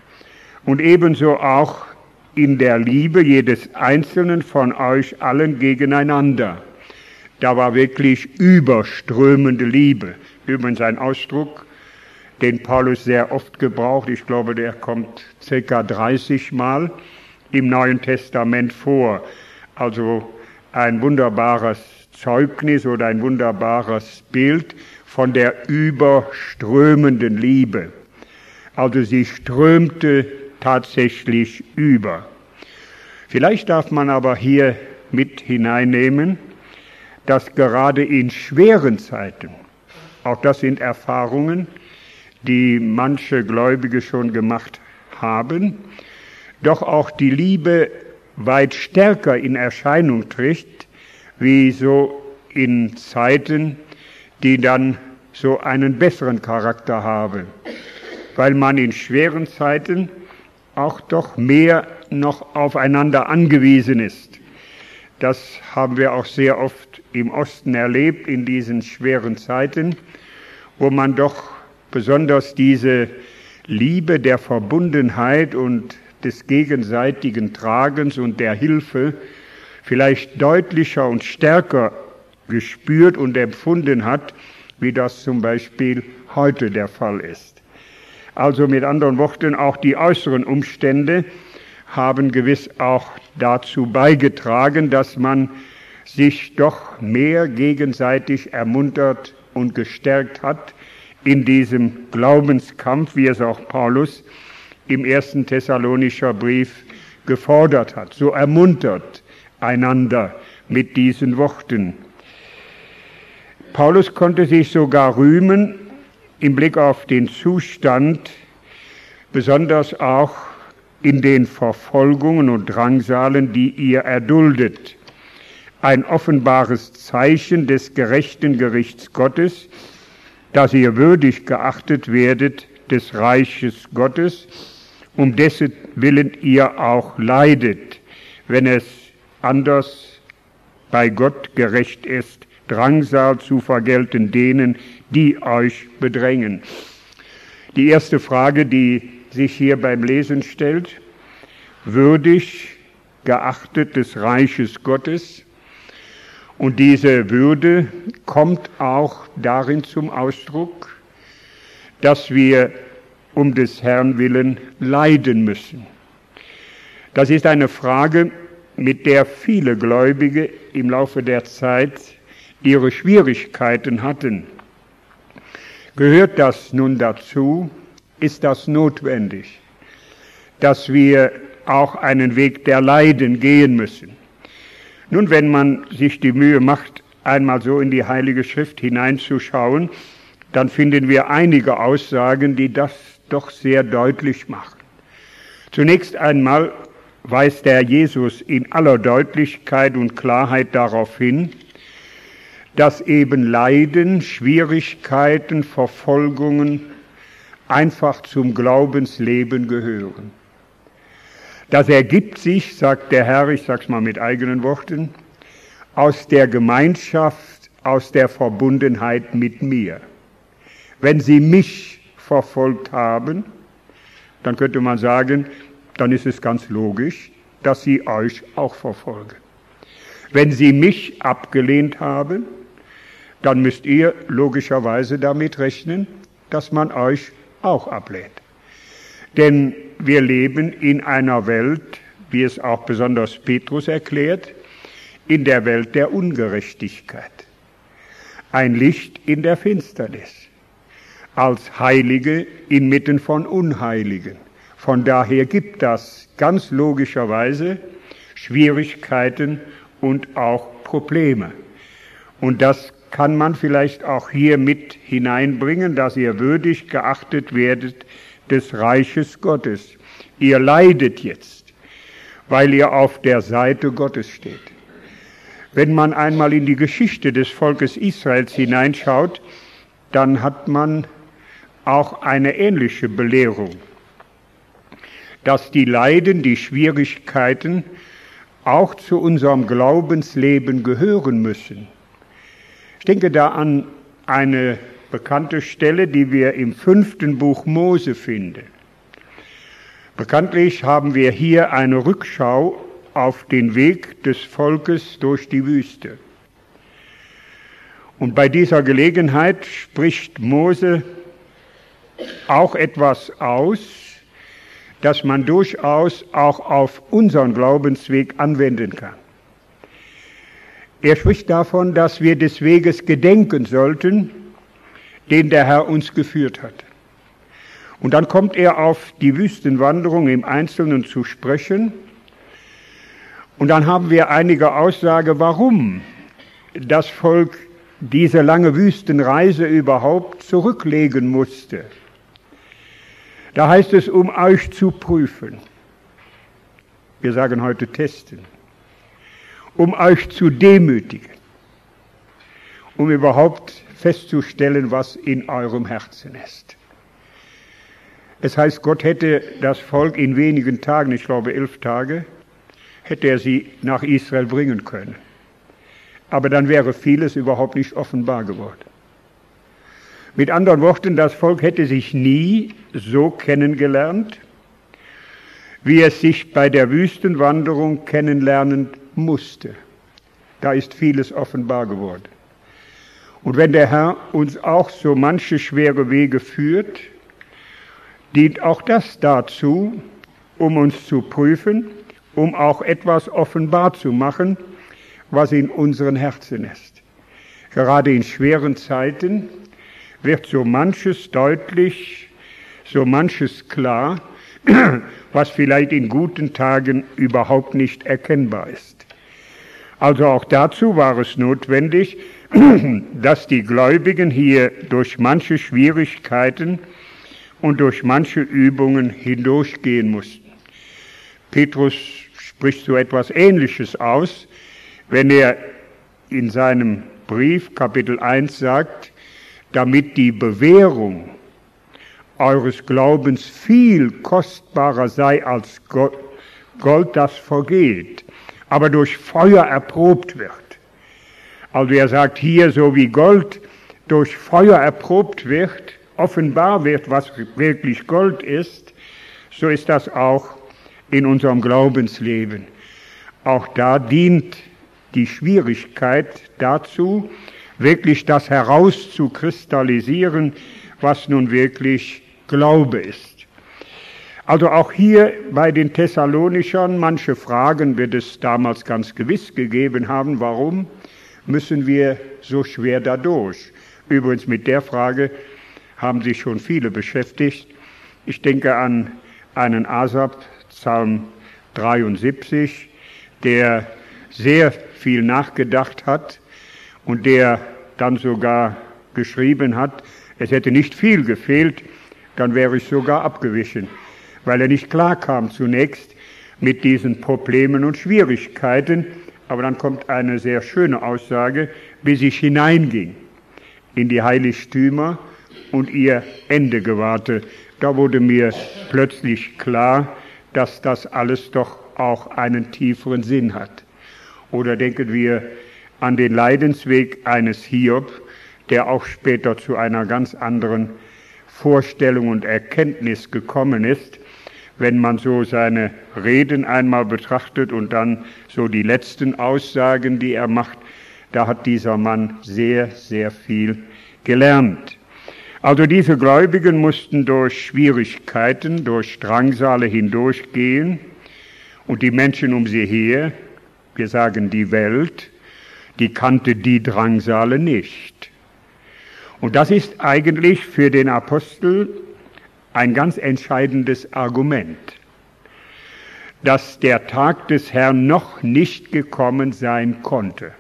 A: und ebenso auch in der Liebe jedes Einzelnen von euch allen gegeneinander. Da war wirklich überströmende Liebe. Übrigens ein Ausdruck, den Paulus sehr oft gebraucht. Ich glaube, der kommt circa dreißig Mal im Neuen Testament vor. Also ein wunderbares Zeugnis oder ein wunderbares Bild von der überströmenden Liebe. Also sie strömte tatsächlich über. Vielleicht darf man aber hier mit hineinnehmen, dass gerade in schweren Zeiten, auch das sind Erfahrungen, die manche Gläubige schon gemacht haben, doch auch die Liebe weit stärker in Erscheinung tritt, wie so in Zeiten, die dann so einen besseren Charakter haben, weil man in schweren Zeiten auch doch mehr noch aufeinander angewiesen ist. Das haben wir auch sehr oft im Osten erlebt, in diesen schweren Zeiten, wo man doch besonders diese Liebe der Verbundenheit und des gegenseitigen Tragens und der Hilfe vielleicht deutlicher und stärker gespürt und empfunden hat, wie das zum Beispiel heute der Fall ist. Also mit anderen Worten, auch die äußeren Umstände haben gewiss auch dazu beigetragen, dass man sich doch mehr gegenseitig ermuntert und gestärkt hat in diesem Glaubenskampf, wie es auch Paulus im ersten Thessalonischer Brief gefordert hat. So ermuntert einander mit diesen Worten. Paulus konnte sich sogar rühmen im Blick auf den Zustand, besonders auch in den Verfolgungen und Drangsalen, die ihr erduldet. Ein offenbares Zeichen des gerechten Gerichts Gottes, dass ihr würdig geachtet werdet des Reiches Gottes, um dessen Willen ihr auch leidet, wenn es anders bei Gott gerecht ist, Drangsal zu vergelten denen, die euch bedrängen. Die erste Frage, die sich hier beim Lesen stellt: würdig geachtet des Reiches Gottes. Und diese Würde kommt auch darin zum Ausdruck, dass wir um des Herrn willen leiden müssen. Das ist eine Frage, mit der viele Gläubige im Laufe der Zeit ihre Schwierigkeiten hatten. Gehört das nun dazu? Ist das notwendig, dass wir auch einen Weg der Leiden gehen müssen? Nun, wenn man sich die Mühe macht, einmal so in die Heilige Schrift hineinzuschauen, dann finden wir einige Aussagen, die das doch sehr deutlich machen. Zunächst einmal weist der Jesus in aller Deutlichkeit und Klarheit darauf hin, dass eben Leiden, Schwierigkeiten, Verfolgungen einfach zum Glaubensleben gehören. Das ergibt sich, sagt der Herr, ich sage es mal mit eigenen Worten, aus der Gemeinschaft, aus der Verbundenheit mit mir. Wenn Sie mich verfolgt haben, dann könnte man sagen, dann ist es ganz logisch, dass Sie euch auch verfolgen. Wenn Sie mich abgelehnt haben, dann müsst ihr logischerweise damit rechnen, dass man euch auch ablehnt. Denn wir leben in einer Welt, wie es auch besonders Petrus erklärt, in der Welt der Ungerechtigkeit. Ein Licht in der Finsternis, als Heilige inmitten von Unheiligen. Von daher gibt das ganz logischerweise Schwierigkeiten und auch Probleme. Und das kann man vielleicht auch hier mit hineinbringen, dass ihr würdig geachtet werdet des Reiches Gottes. Ihr leidet jetzt, weil ihr auf der Seite Gottes steht. Wenn man einmal in die Geschichte des Volkes Israels hineinschaut, dann hat man auch eine ähnliche Belehrung, dass die Leiden, die Schwierigkeiten auch zu unserem Glaubensleben gehören müssen. Ich denke da an eine bekannte Stelle, die wir im fünften Buch Mose finden. Bekanntlich haben wir hier eine Rückschau auf den Weg des Volkes durch die Wüste. Und bei dieser Gelegenheit spricht Mose auch etwas aus, das man durchaus auch auf unseren Glaubensweg anwenden kann. Er spricht davon, dass wir des Weges gedenken sollten, den der Herr uns geführt hat. Und dann kommt er auf die Wüstenwanderung im Einzelnen zu sprechen. Und dann haben wir einige Aussage, warum das Volk diese lange Wüstenreise überhaupt zurücklegen musste. Da heißt es, um euch zu prüfen. Wir sagen heute testen. Um euch zu demütigen. Um überhaupt festzustellen, was in eurem Herzen ist. Es heißt, Gott hätte das Volk in wenigen Tagen, ich glaube elf Tage, hätte er sie nach Israel bringen können. Aber dann wäre vieles überhaupt nicht offenbar geworden. Mit anderen Worten, das Volk hätte sich nie so kennengelernt, wie es sich bei der Wüstenwanderung kennenlernen musste. Da ist vieles offenbar geworden. Und wenn der Herr uns auch so manche schwere Wege führt, dient auch das dazu, um uns zu prüfen, um auch etwas offenbar zu machen, was in unseren Herzen ist. Gerade in schweren Zeiten wird so manches deutlich, so manches klar, was vielleicht in guten Tagen überhaupt nicht erkennbar ist. Also auch dazu war es notwendig, dass die Gläubigen hier durch manche Schwierigkeiten und durch manche Übungen hindurchgehen mussten. Petrus spricht so etwas Ähnliches aus, wenn er in seinem Brief Kapitel eins sagt, damit die Bewährung eures Glaubens viel kostbarer sei als Gold, das vergeht, aber durch Feuer erprobt wird. Also er sagt hier, so wie Gold durch Feuer erprobt wird, offenbar wird, was wirklich Gold ist, so ist das auch in unserem Glaubensleben. Auch da dient die Schwierigkeit dazu, wirklich das herauszukristallisieren, was nun wirklich Glaube ist. Also auch hier bei den Thessalonichern, manche Fragen wird es damals ganz gewiss gegeben haben, warum müssen wir so schwer dadurch? Übrigens mit der Frage haben sich schon viele beschäftigt. Ich denke an einen Asaf, Psalm dreiundsiebzig, der sehr viel nachgedacht hat und der dann sogar geschrieben hat, es hätte nicht viel gefehlt, dann wäre ich sogar abgewichen, weil er nicht klar kam zunächst mit diesen Problemen und Schwierigkeiten. Aber dann kommt eine sehr schöne Aussage, bis ich hineinging in die Heiligtümer und ihr Ende gewahrte. Da wurde mir plötzlich klar, dass das alles doch auch einen tieferen Sinn hat. Oder denken wir an den Leidensweg eines Hiob, der auch später zu einer ganz anderen Vorstellung und Erkenntnis gekommen ist, wenn man so seine Reden einmal betrachtet und dann so die letzten Aussagen, die er macht, da hat dieser Mann sehr, sehr viel gelernt. Also diese Gläubigen mussten durch Schwierigkeiten, durch Drangsale hindurchgehen und die Menschen um sie her, wir sagen die Welt, die kannte die Drangsale nicht. Und das ist eigentlich für den Apostel ein ganz entscheidendes Argument, dass der Tag des Herrn noch nicht gekommen sein konnte.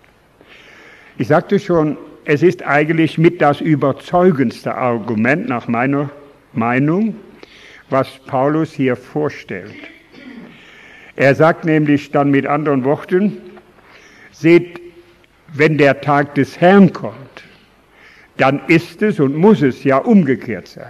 A: Ich sagte schon, es ist eigentlich mit das überzeugendste Argument nach meiner Meinung, was Paulus hier vorstellt. Er sagt nämlich dann mit anderen Worten, seht, wenn der Tag des Herrn kommt, dann ist es und muss es ja umgekehrt sein.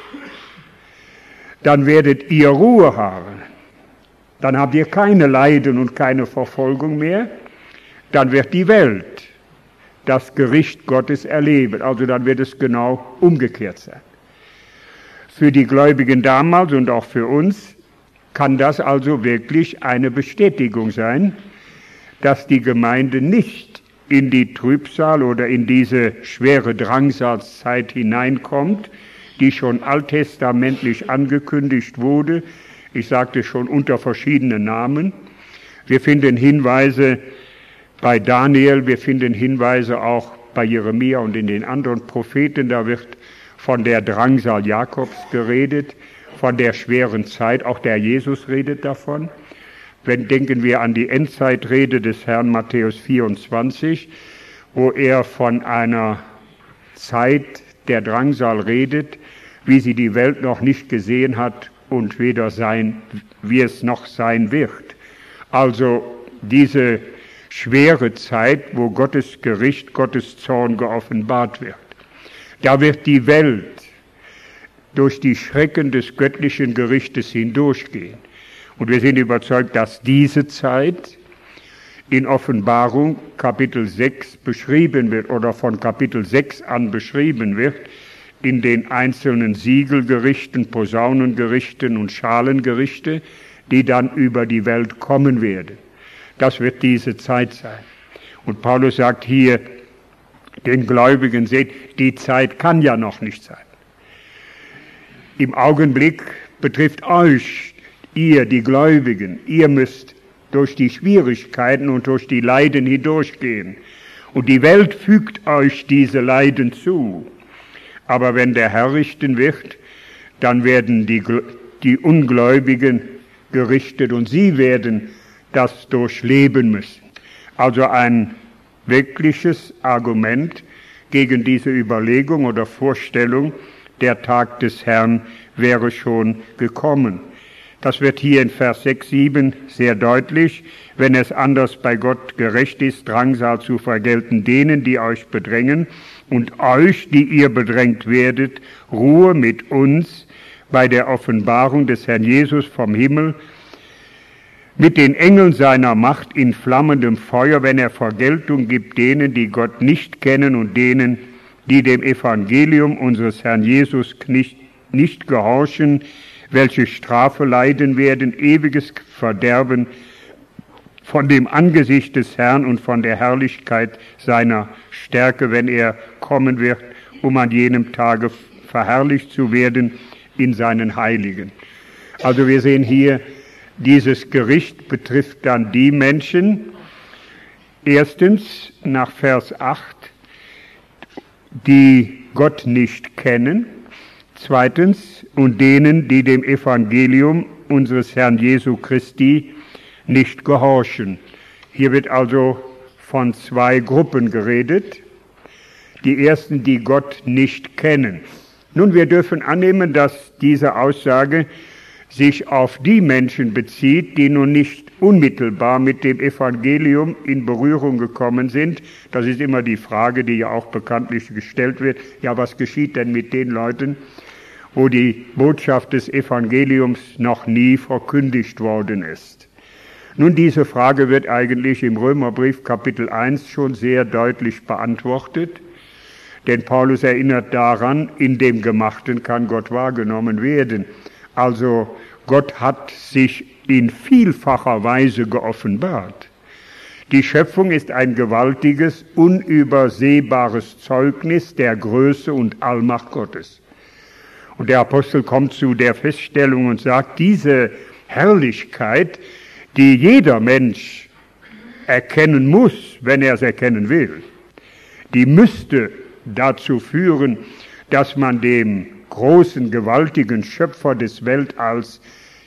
A: Dann werdet ihr Ruhe haben. Dann habt ihr keine Leiden und keine Verfolgung mehr. Dann wird die Welt das Gericht Gottes erleben. Also dann wird es genau umgekehrt sein. Für die Gläubigen damals und auch für uns kann das also wirklich eine Bestätigung sein, dass die Gemeinde nicht in die Trübsal oder in diese schwere Drangsalzeit hineinkommt, die schon alttestamentlich angekündigt wurde. Ich sagte schon unter verschiedenen Namen. Wir finden Hinweise bei Daniel, wir finden Hinweise auch bei Jeremia und in den anderen Propheten. Da wird von der Drangsal Jakobs geredet, von der schweren Zeit, auch der Jesus redet davon. Wenn denken wir an die Endzeitrede des Herrn Matthäus vierundzwanzig, wo er von einer Zeit der Drangsal redet, wie sie die Welt noch nicht gesehen hat und weder sein, wie es noch sein wird. Also diese schwere Zeit, wo Gottes Gericht, Gottes Zorn geoffenbart wird. Da wird die Welt durch die Schrecken des göttlichen Gerichtes hindurchgehen. Und wir sind überzeugt, dass diese Zeit in Offenbarung Kapitel sechs beschrieben wird oder von Kapitel sechs an beschrieben wird, in den einzelnen Siegelgerichten, Posaunengerichten und Schalengerichte, die dann über die Welt kommen werden. Das wird diese Zeit sein. Und Paulus sagt hier den Gläubigen, seht, die Zeit kann ja noch nicht sein. Im Augenblick betrifft euch, ihr, die Gläubigen, ihr müsst durch die Schwierigkeiten und durch die Leiden hindurchgehen. Und die Welt fügt euch diese Leiden zu. Aber wenn der Herr richten wird, dann werden die, die Ungläubigen gerichtet und sie werden das durchleben müssen. Also ein wirkliches Argument gegen diese Überlegung oder Vorstellung, der Tag des Herrn wäre schon gekommen. Das wird hier in Vers sechs, sieben sehr deutlich. Wenn es anders bei Gott gerecht ist, Drangsal zu vergelten denen, die euch bedrängen, und euch, die ihr bedrängt werdet, Ruhe mit uns bei der Offenbarung des Herrn Jesus vom Himmel, mit den Engeln seiner Macht in flammendem Feuer, wenn er Vergeltung gibt denen, die Gott nicht kennen und denen, die dem Evangelium unseres Herrn Jesus nicht, nicht gehorchen, welche Strafe leiden werden, ewiges Verderben von dem Angesicht des Herrn und von der Herrlichkeit seiner Stärke, wenn er kommen wird, um an jenem Tage verherrlicht zu werden in seinen Heiligen. Also wir sehen hier, dieses Gericht betrifft dann die Menschen, erstens nach Vers acht, die Gott nicht kennen, zweitens, und denen, die dem Evangelium unseres Herrn Jesu Christi nicht gehorchen. Hier wird also von zwei Gruppen geredet. Die ersten, die Gott nicht kennen. Nun, wir dürfen annehmen, dass diese Aussage sich auf die Menschen bezieht, die nun nicht unmittelbar mit dem Evangelium in Berührung gekommen sind. Das ist immer die Frage, die ja auch bekanntlich gestellt wird. Ja, was geschieht denn mit den Leuten, wo die Botschaft des Evangeliums noch nie verkündigt worden ist? Nun, diese Frage wird eigentlich im Römerbrief Kapitel eins schon sehr deutlich beantwortet, denn Paulus erinnert daran, in dem Gemachten kann Gott wahrgenommen werden. Also Gott hat sich in vielfacher Weise geoffenbart. Die Schöpfung ist ein gewaltiges, unübersehbares Zeugnis der Größe und Allmacht Gottes. Und der Apostel kommt zu der Feststellung und sagt, diese Herrlichkeit, die jeder Mensch erkennen muss, wenn er es erkennen will, die müsste dazu führen, dass man dem großen, gewaltigen Schöpfer des Weltalls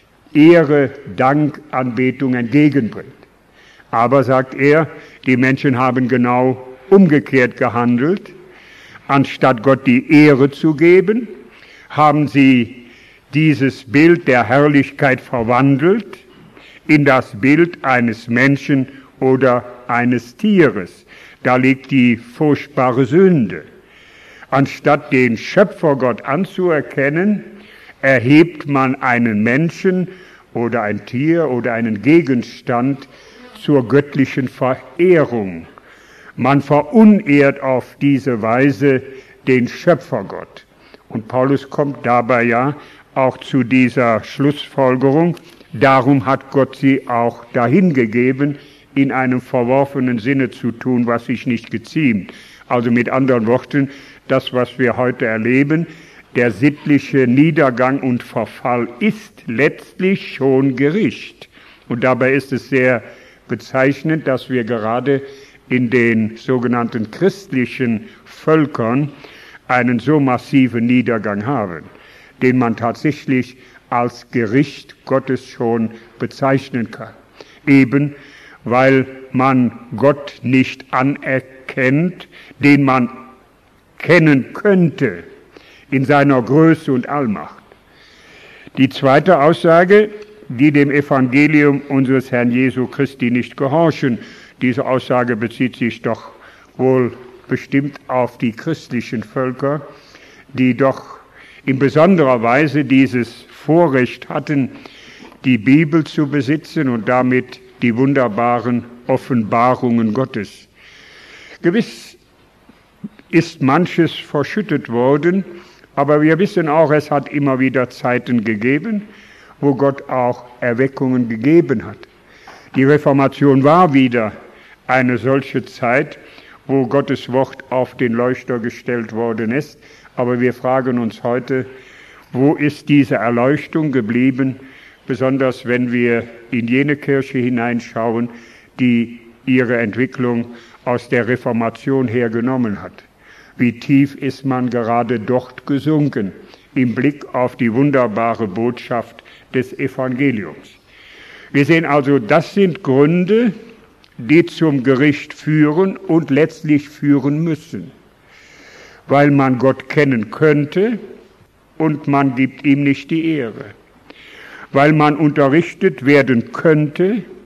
A: Ehre, Dank, Anbetung entgegenbringt. Aber, sagt er, die Menschen haben genau umgekehrt gehandelt. Anstatt Gott die Ehre zu geben, haben sie dieses Bild der Herrlichkeit verwandelt in das Bild eines Menschen oder eines Tieres. Da liegt die furchtbare Sünde. Anstatt den Schöpfergott anzuerkennen, erhebt man einen Menschen oder ein Tier oder einen Gegenstand zur göttlichen Verehrung. Man verunehrt auf diese Weise den Schöpfergott. Und Paulus kommt dabei ja auch zu dieser Schlussfolgerung, darum hat Gott sie auch dahingegeben, in einem verworfenen Sinne zu tun, was sich nicht geziemt. Also mit anderen Worten, das, was wir heute erleben, der sittliche Niedergang und Verfall ist letztlich schon Gericht. Und dabei ist es sehr bezeichnend, dass wir gerade in den sogenannten christlichen Völkern einen so massiven Niedergang haben, den man tatsächlich als Gericht Gottes schon bezeichnen kann. Eben weil man Gott nicht anerkennt, den man kennen könnte in seiner Größe und Allmacht. Die zweite Aussage, die dem Evangelium unseres Herrn Jesu Christi nicht gehorchen, diese Aussage bezieht sich doch wohl bestimmt auf die christlichen Völker, die doch in besonderer Weise dieses Vorrecht hatten, die Bibel zu besitzen und damit die wunderbaren Offenbarungen Gottes. Gewiss ist manches verschüttet worden, aber wir wissen auch, es hat immer wieder Zeiten gegeben, wo Gott auch Erweckungen gegeben hat. Die Reformation war wieder eine solche Zeit, wo Gottes Wort auf den Leuchter gestellt worden ist. Aber wir fragen uns heute, wo ist diese Erleuchtung geblieben, besonders wenn wir in jene Kirche hineinschauen, die ihre Entwicklung aus der Reformation hergenommen hat. Wie tief ist man gerade dort gesunken im Blick auf die wunderbare Botschaft des Evangeliums. Wir sehen also, das sind Gründe, die zum Gericht führen und letztlich führen müssen, weil man Gott kennen könnte und man gibt ihm nicht die Ehre, weil man unterrichtet werden könnte